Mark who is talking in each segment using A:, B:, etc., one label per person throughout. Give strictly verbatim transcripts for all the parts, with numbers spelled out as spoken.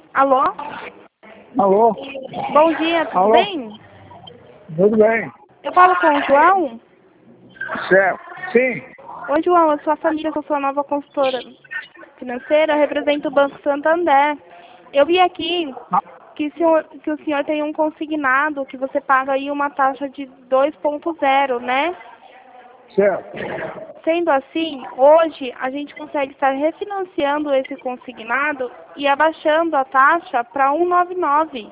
A: Alô?
B: Alô?
A: Bom dia, tudo
B: Alô?
A: bem?
B: Tudo bem?
A: Eu falo com o João?
B: Certo. Sim.
A: Oi, João, eu sou a família, sou sua nova consultora financeira, represento o Banco Santander. Eu vi aqui
B: Ah,
A: que o senhor, que o senhor tem um consignado, que você paga aí uma taxa de dois ponto zero, né?
B: certo.
A: Sendo assim, hoje a gente consegue estar refinanciando esse consignado e abaixando a taxa para um vírgula noventa e nove.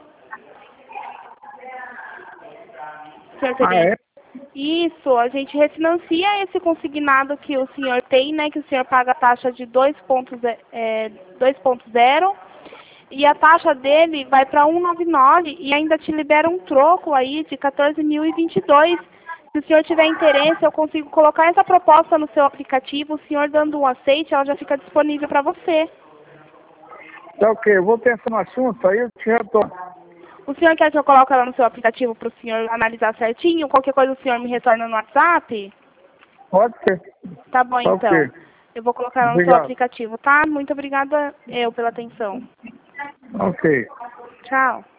A: O senhor
B: Ah,
A: teria...
B: é?
A: Isso, a gente refinancia esse consignado que o senhor tem, né? Que o senhor paga a taxa de dois ponto zero e a taxa dele vai para um vírgula noventa e nove e ainda te libera um troco aí de quatorze mil e vinte e dois. Se o senhor tiver interesse, eu consigo colocar essa proposta no seu aplicativo. O senhor dando um aceite, ela já fica disponível para você.
B: Tá ok. Eu vou pensar no assunto, aí eu te retorno.
A: O senhor quer que eu coloque ela no seu aplicativo para o senhor analisar certinho? Qualquer coisa o senhor me retorna no WhatsApp?
B: Pode ser.
A: Tá bom,
B: Tá
A: então.
B: ok.
A: Eu vou colocar ela no seu
B: Obrigado.
A: aplicativo, tá? Muito obrigada eu pela atenção.
B: Ok.
A: Tchau.